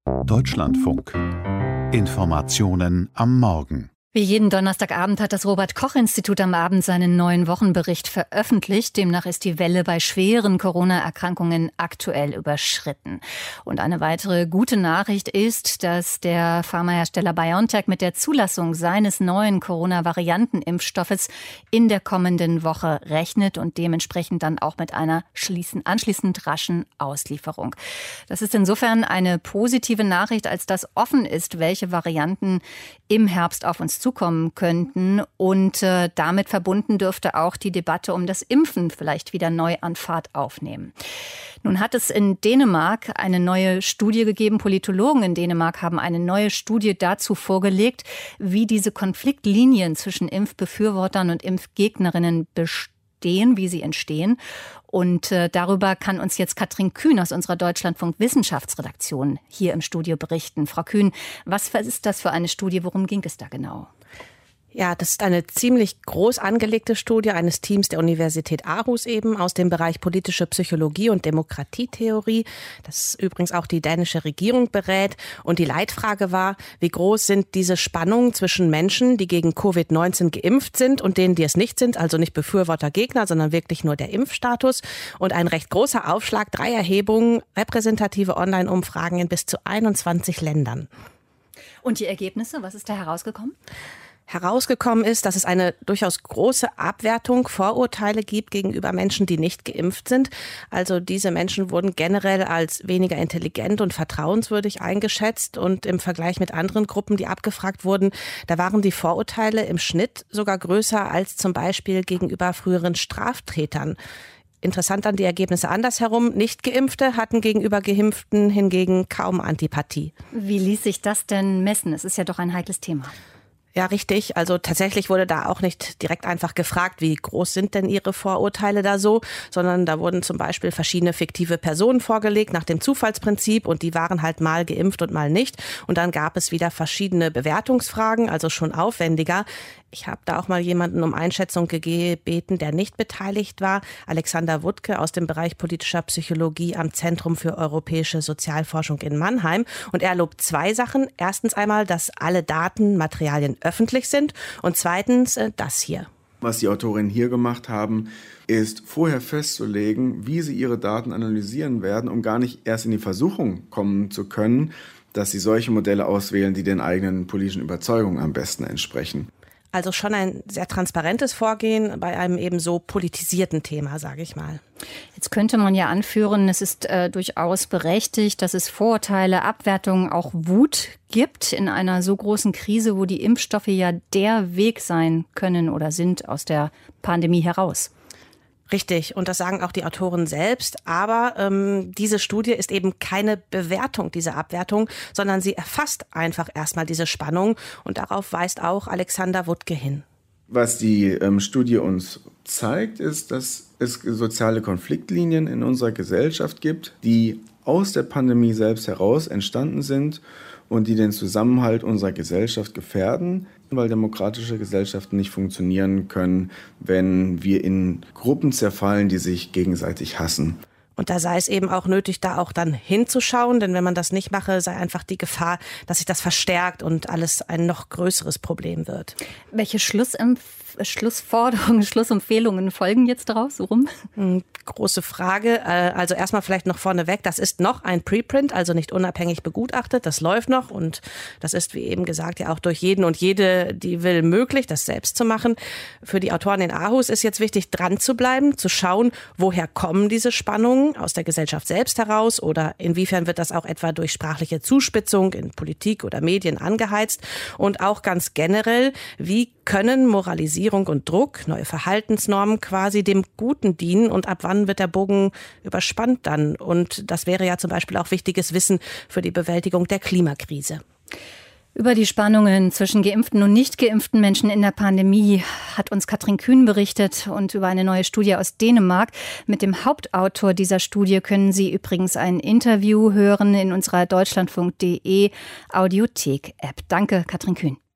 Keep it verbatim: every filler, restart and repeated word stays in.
Deutschlandfunk. Informationen am Morgen. Wie jeden Donnerstagabend hat das Robert-Koch-Institut am Abend seinen neuen Wochenbericht veröffentlicht. Demnach ist die Welle bei schweren Corona-Erkrankungen aktuell überschritten. Und eine weitere gute Nachricht ist, dass der Pharmahersteller BioNTech mit der Zulassung seines neuen Corona-Varianten-Impfstoffes in der kommenden Woche rechnet und dementsprechend dann auch mit einer schließen, anschließend raschen Auslieferung. Das ist insofern eine positive Nachricht, als dass offen ist, welche Varianten im Herbst auf uns zukommen könnten. Und äh, damit verbunden dürfte auch die Debatte um das Impfen vielleicht wieder neu an Fahrt aufnehmen. Nun hat es in Dänemark eine neue Studie gegeben. Politologen in Dänemark haben eine neue Studie dazu vorgelegt, wie diese Konfliktlinien zwischen Impfbefürwortern und Impfgegnerinnen bestehen, wie sie entstehen. Und äh, darüber kann uns jetzt Katrin Kühn aus unserer Deutschlandfunk-Wissenschaftsredaktion hier im Studio berichten. Frau Kühn, was ist das für eine Studie? Worum ging es da genau? Ja, das ist eine ziemlich groß angelegte Studie eines Teams der Universität Aarhus eben aus dem Bereich politische Psychologie und Demokratietheorie, das übrigens auch die dänische Regierung berät. Und die Leitfrage war, wie groß sind diese Spannungen zwischen Menschen, die gegen Covid neunzehn geimpft sind und denen, die es nicht sind, also nicht Befürworter, Gegner, sondern wirklich nur der Impfstatus. Und ein recht großer Aufschlag, drei Erhebungen, repräsentative Online-Umfragen in bis zu einundzwanzig Ländern. Und die Ergebnisse, was ist da herausgekommen? Herausgekommen ist, dass es eine durchaus große Abwertung, Vorurteile gibt gegenüber Menschen, die nicht geimpft sind. Also diese Menschen wurden generell als weniger intelligent und vertrauenswürdig eingeschätzt. Und im Vergleich mit anderen Gruppen, die abgefragt wurden, da waren die Vorurteile im Schnitt sogar größer als zum Beispiel gegenüber früheren Straftätern. Interessant an die Ergebnisse andersherum. Nicht-Geimpfte hatten gegenüber Geimpften hingegen kaum Antipathie. Wie ließ sich das denn messen? Es ist ja doch ein heikles Thema. Ja, richtig. Also tatsächlich wurde da auch nicht direkt einfach gefragt, wie groß sind denn Ihre Vorurteile da so, sondern da wurden zum Beispiel verschiedene fiktive Personen vorgelegt nach dem Zufallsprinzip und die waren halt mal geimpft und mal nicht. Und dann gab es wieder verschiedene Bewertungsfragen, also schon aufwendiger. Ich habe da auch mal jemanden um Einschätzung gebeten, der nicht beteiligt war. Alexander Wuttke aus dem Bereich politischer Psychologie am Zentrum für europäische Sozialforschung in Mannheim. Und er lobt zwei Sachen. Erstens einmal, dass alle Daten, Materialien öffentlich sind. Und zweitens äh, das hier. Was die Autorinnen hier gemacht haben, ist vorher festzulegen, wie sie ihre Daten analysieren werden, um gar nicht erst in die Versuchung kommen zu können, dass sie solche Modelle auswählen, die den eigenen politischen Überzeugungen am besten entsprechen. Also schon ein sehr transparentes Vorgehen bei einem eben so politisierten Thema, sage ich mal. Jetzt könnte man ja anführen, es ist äh, durchaus berechtigt, dass es Vorurteile, Abwertungen, auch Wut gibt in einer so großen Krise, wo die Impfstoffe ja der Weg sein können oder sind aus der Pandemie heraus. Richtig, und das sagen auch die Autoren selbst. Aber ähm, diese Studie ist eben keine Bewertung dieser Abwertung, sondern sie erfasst einfach erstmal diese Spannung. Und darauf weist auch Alexander Wuttke hin. Was die ähm, Studie uns zeigt, ist, dass es soziale Konfliktlinien in unserer Gesellschaft gibt, die aus der Pandemie selbst heraus entstanden sind und die den Zusammenhalt unserer Gesellschaft gefährden, weil demokratische Gesellschaften nicht funktionieren können, wenn wir in Gruppen zerfallen, die sich gegenseitig hassen. Und da sei es eben auch nötig, da auch dann hinzuschauen, denn wenn man das nicht mache, sei einfach die Gefahr, dass sich das verstärkt und alles ein noch größeres Problem wird. Welche Schlussempf- Schlussforderungen, Schlussempfehlungen folgen jetzt daraus? So rum? Große Frage. Also erstmal vielleicht noch vorneweg, das ist noch ein Preprint, also nicht unabhängig begutachtet. Das läuft noch und das ist, wie eben gesagt, ja auch durch jeden und jede, die will, möglich, das selbst zu machen. Für die Autoren in Aarhus ist jetzt wichtig, dran zu bleiben, zu schauen, woher kommen diese Spannungen aus der Gesellschaft selbst heraus oder inwiefern wird das auch etwa durch sprachliche Zuspitzung in Politik oder Medien angeheizt und auch ganz generell, wie können Moralisierung und Druck, neue Verhaltensnormen quasi dem Guten dienen und ab wann wird der Bogen überspannt dann? Und das wäre ja zum Beispiel auch wichtiges Wissen für die Bewältigung der Klimakrise. Über die Spannungen zwischen geimpften und nicht geimpften Menschen in der Pandemie hat uns Katrin Kühn berichtet und über eine neue Studie aus Dänemark. Mit dem Hauptautor dieser Studie können Sie übrigens ein Interview hören in unserer Deutschlandfunk punkt de Audiothek-App. Danke, Katrin Kühn.